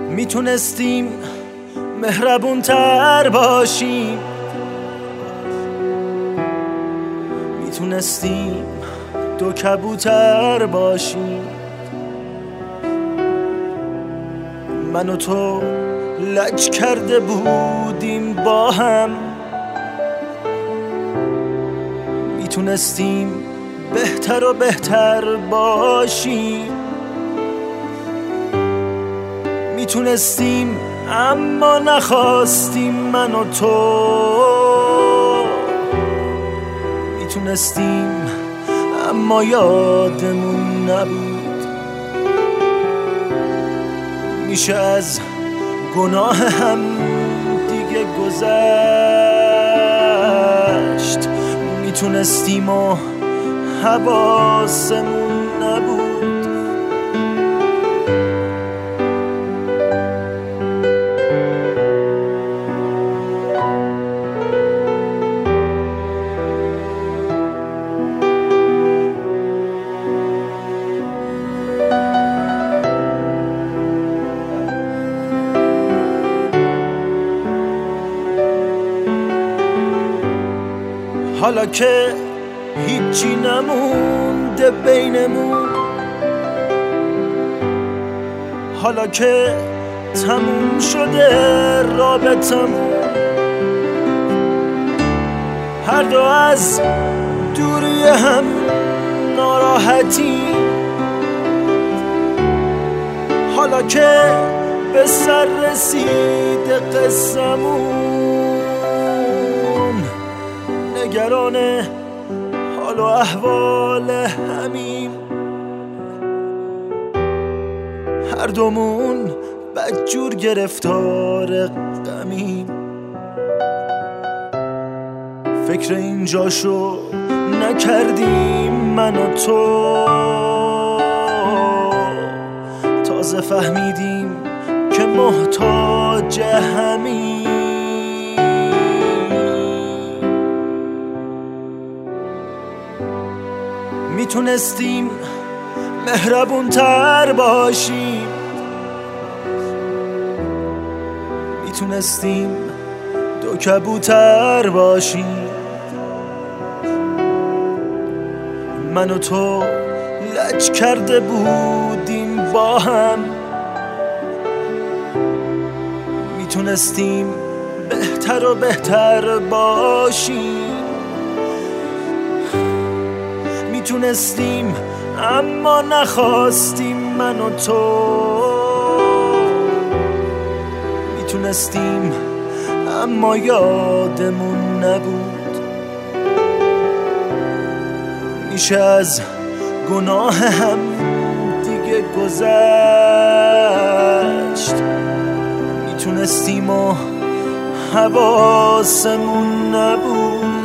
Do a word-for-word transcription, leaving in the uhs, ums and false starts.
میتونستیم مهربون تر باشیم، میتونستیم دو کبوتر باشیم. من و تو لج کرده بودیم با هم، میتونستیم بهتر و بهتر باشیم. میتونستیم اما نخواستیم من و تو، میتونستیم اما یادمون نبود. میشه از گناه هم دیگه گذشت، میتونستیم و حواسمون نبود. حالا که هیچی نمونده بینمون، حالا که تموم شده رابطمون، هر دو از دوری هم ناراحتی، حالا که به سر رسیده قصمون، نگران حال و احوال همیم. هر دومون بدجور گرفتار غمیم. فکر اینجاشو نکردیم من و تو، تازه فهمیدیم که محتاج همیم. میتونستیم مهربون تر باشیم، میتونستیم دو کبوتر باشیم. من و تو لج کرده بودیم با هم، میتونستیم بهتر و بهتر باشیم. میتونستیم اما نخواستیم من و تو، میتونستیم اما یادمون نبود. میشه از گناه هم دیگه گذشت، میتونستیم و حواسمون نبود.